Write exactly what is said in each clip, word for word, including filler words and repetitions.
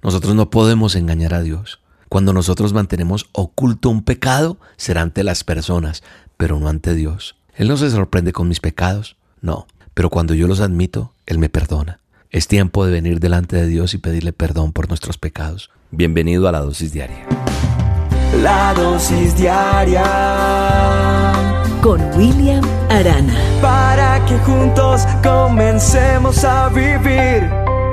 Nosotros no podemos engañar a Dios. Cuando nosotros mantenemos oculto un pecado, será ante las personas, pero no ante Dios. Él no se sorprende con mis pecados, no. Pero cuando yo los admito, Él me perdona. Es tiempo de venir delante de Dios y pedirle perdón por nuestros pecados. Bienvenido a la Dosis Diaria. La Dosis Diaria con William Arana. Para que juntos comencemos a vivir.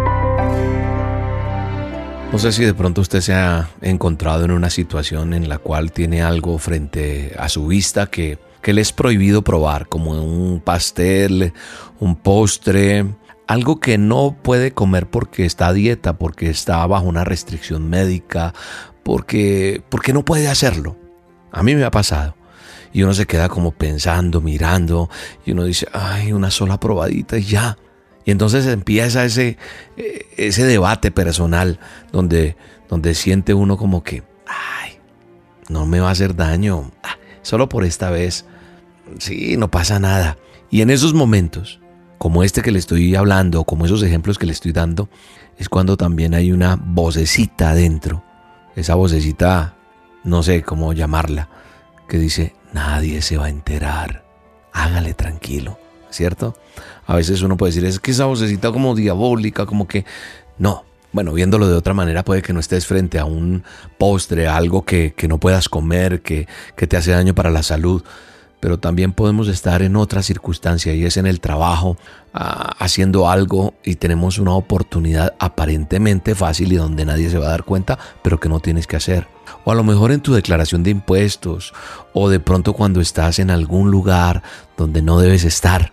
No sé si de pronto usted se ha encontrado en una situación en la cual tiene algo frente a su vista que, que le es prohibido probar, como un pastel, un postre, algo que no puede comer porque está a dieta, porque está bajo una restricción médica, porque, porque no puede hacerlo. A mí me ha pasado. Y uno se queda como pensando, mirando, y uno dice, ay, una sola probadita y ya. Y entonces empieza ese, ese debate personal donde, donde siente uno como que, ay, no me va a hacer daño, ah, solo por esta vez, sí, no pasa nada. Y en esos momentos, como este que le estoy hablando, como esos ejemplos que le estoy dando, es cuando también hay una vocecita adentro. Esa vocecita, no sé cómo llamarla, que dice, nadie se va a enterar, hágale tranquilo, ¿cierto? A veces uno puede decir, es que esa vocecita como diabólica, como que no. Bueno, viéndolo de otra manera, puede que no estés frente a un postre, algo que, que no puedas comer, que, que te hace daño para la salud. Pero también podemos estar en otra circunstancia y es en el trabajo, ah, haciendo algo y tenemos una oportunidad aparentemente fácil y donde nadie se va a dar cuenta, pero que no tienes que hacer. O a lo mejor en tu declaración de impuestos, o de pronto cuando estás en algún lugar donde no debes estar.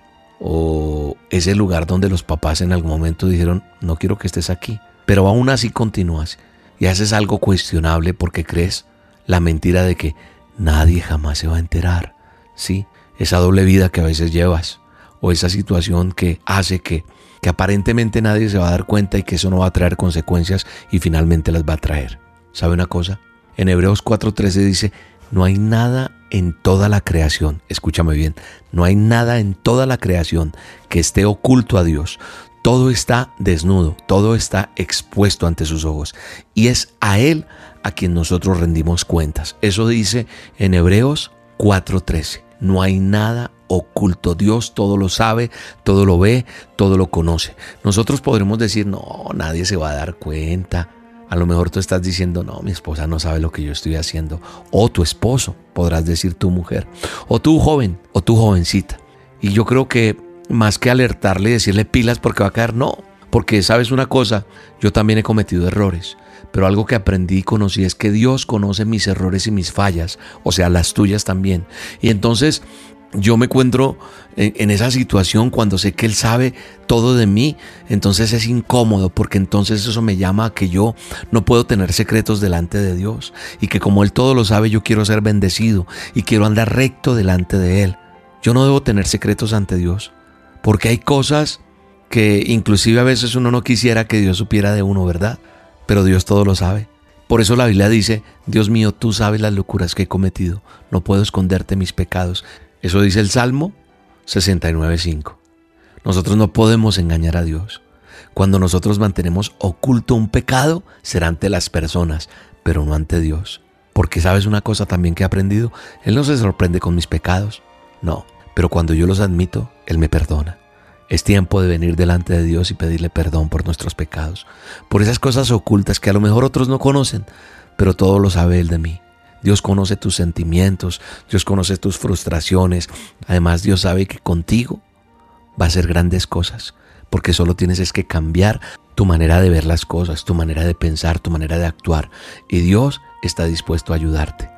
O ese lugar donde los papás en algún momento dijeron, no quiero que estés aquí, pero aún así continúas y haces algo cuestionable porque crees la mentira de que nadie jamás se va a enterar. Sí, esa doble vida que a veces llevas, o esa situación que hace que, que aparentemente nadie se va a dar cuenta y que eso no va a traer consecuencias y finalmente las va a traer. ¿Sabe una cosa? En Hebreos cuatro trece dice, no hay nada en toda la creación, escúchame bien, no hay nada en toda la creación que esté oculto a Dios. Todo está desnudo, todo está expuesto ante sus ojos y es a Él a quien nosotros rendimos cuentas. Eso dice en Hebreos cuatro trece. No hay nada oculto. Dios todo lo sabe, todo lo ve, todo lo conoce. Nosotros podremos decir, no, nadie se va a dar cuenta. A lo mejor tú estás diciendo, no, mi esposa no sabe lo que yo estoy haciendo. O tu esposo, podrás decir tu mujer. O tu joven, o tu jovencita. Y yo creo que más que alertarle y decirle pilas porque va a caer, no. Porque sabes una cosa, yo también he cometido errores. Pero algo que aprendí y conocí es que Dios conoce mis errores y mis fallas. O sea, las tuyas también. Y entonces yo me encuentro en, en esa situación cuando sé que Él sabe todo de mí, entonces es incómodo porque entonces eso me llama a que yo no puedo tener secretos delante de Dios y que como Él todo lo sabe, yo quiero ser bendecido y quiero andar recto delante de Él. Yo no debo tener secretos ante Dios porque hay cosas que inclusive a veces uno no quisiera que Dios supiera de uno, ¿verdad? Pero Dios todo lo sabe. Por eso la Biblia dice, Dios mío, tú sabes las locuras que he cometido, no puedo esconderte mis pecados. Eso dice el Salmo sesenta y nueve cinco. Nosotros no podemos engañar a Dios. Cuando nosotros mantenemos oculto un pecado, será ante las personas, pero no ante Dios. Porque ¿sabes una cosa también que he aprendido? Él no se sorprende con mis pecados, no. Pero cuando yo los admito, Él me perdona. Es tiempo de venir delante de Dios y pedirle perdón por nuestros pecados, por esas cosas ocultas que a lo mejor otros no conocen, pero todo lo sabe Él de mí. Dios conoce tus sentimientos, Dios conoce tus frustraciones. Además, Dios sabe que contigo va a hacer grandes cosas, porque solo tienes es que cambiar tu manera de ver las cosas, tu manera de pensar, tu manera de actuar. Y Dios está dispuesto a ayudarte.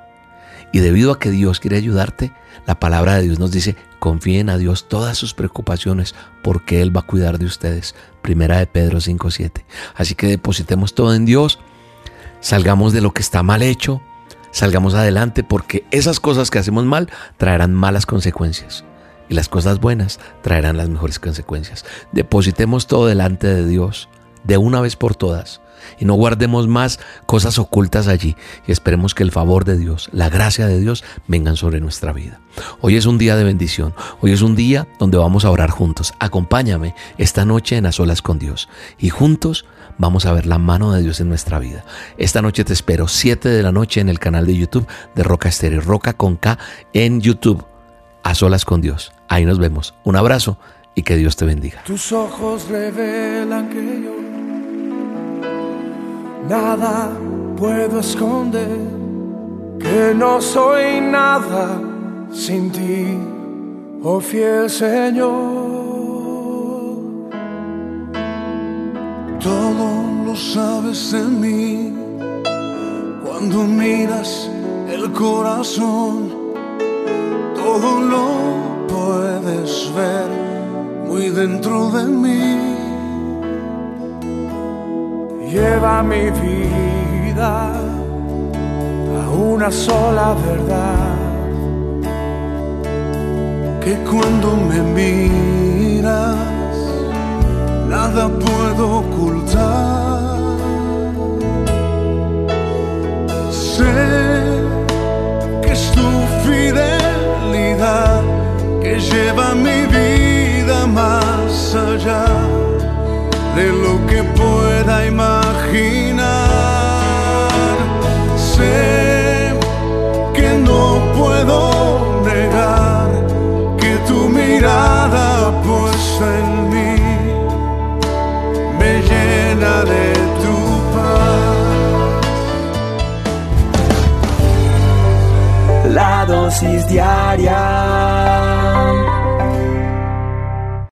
Y debido a que Dios quiere ayudarte, la palabra de Dios nos dice, confíen a Dios todas sus preocupaciones, porque Él va a cuidar de ustedes. Primera de Pedro cinco siete. Así que depositemos todo en Dios, salgamos de lo que está mal hecho, salgamos adelante, porque esas cosas que hacemos mal traerán malas consecuencias y las cosas buenas traerán las mejores consecuencias. Depositemos todo delante de Dios de una vez por todas, y no guardemos más cosas ocultas allí, y esperemos que el favor de Dios, la gracia de Dios vengan sobre nuestra vida. Hoy es un día de bendición, hoy es un día donde vamos a orar juntos. Acompáñame esta noche en A Solas con Dios y juntos vamos a ver la mano de Dios en nuestra vida. Esta noche te espero, siete de la noche en el canal de YouTube de Roca Estéreo, Roca con K en YouTube, A Solas con Dios. Ahí nos vemos. Un abrazo y que Dios te bendiga. Tus ojos revelan que yo nada puedo esconder, que no soy nada sin ti, oh fiel Señor. Todo lo sabes de mí, cuando miras el corazón, todo lo puedes ver muy dentro de mí. Lleva mi vida a una sola verdad, que cuando me miras nada puedo ocultar. Sé que es tu fidelidad que lleva mi vida más allá de lo que pueda imaginar. Sé que no puedo negar que tu mirada puesta en mí me llena de tu paz. la dosis diaria